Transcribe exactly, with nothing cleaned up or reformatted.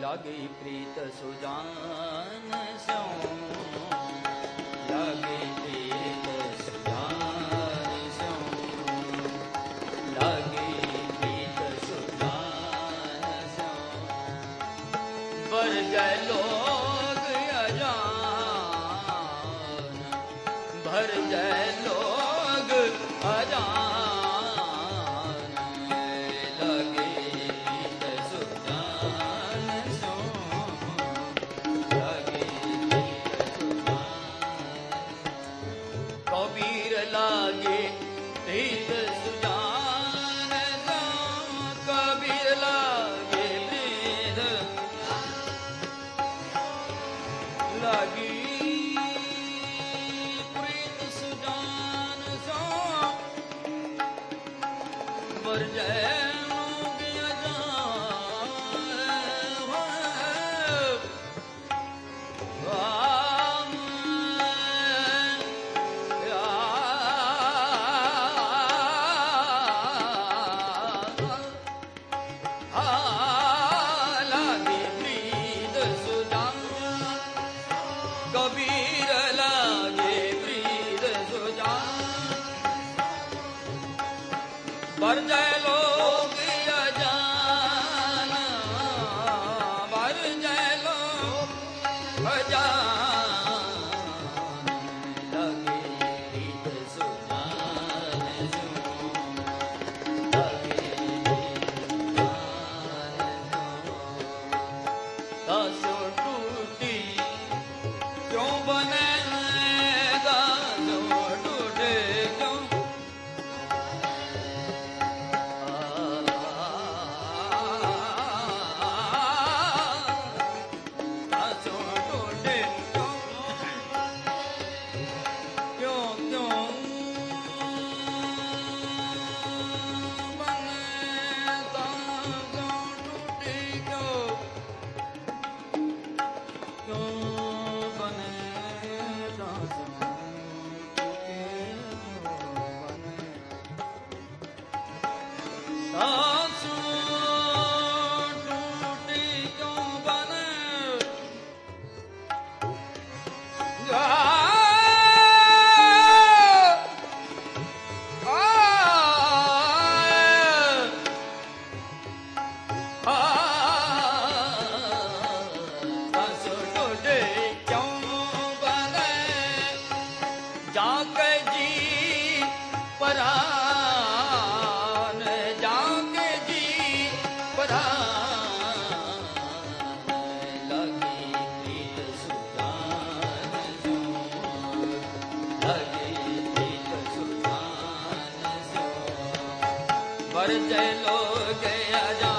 लागे प्रीत सुजान स्यों, लागे प्रीत सुजान स्यों, लागे प्रीत सुजान स्यों। बर जय लोग अजान, भर जय लोग अजान। बर जय लोग अजान, बर जय लोग अजान। लगे प्रीत सुजान स्यों, लगे प्रीत सुजान स्यों। दासो टूटी क्यों बने, दासो टूटे क्यों, बर जय लोग अजान।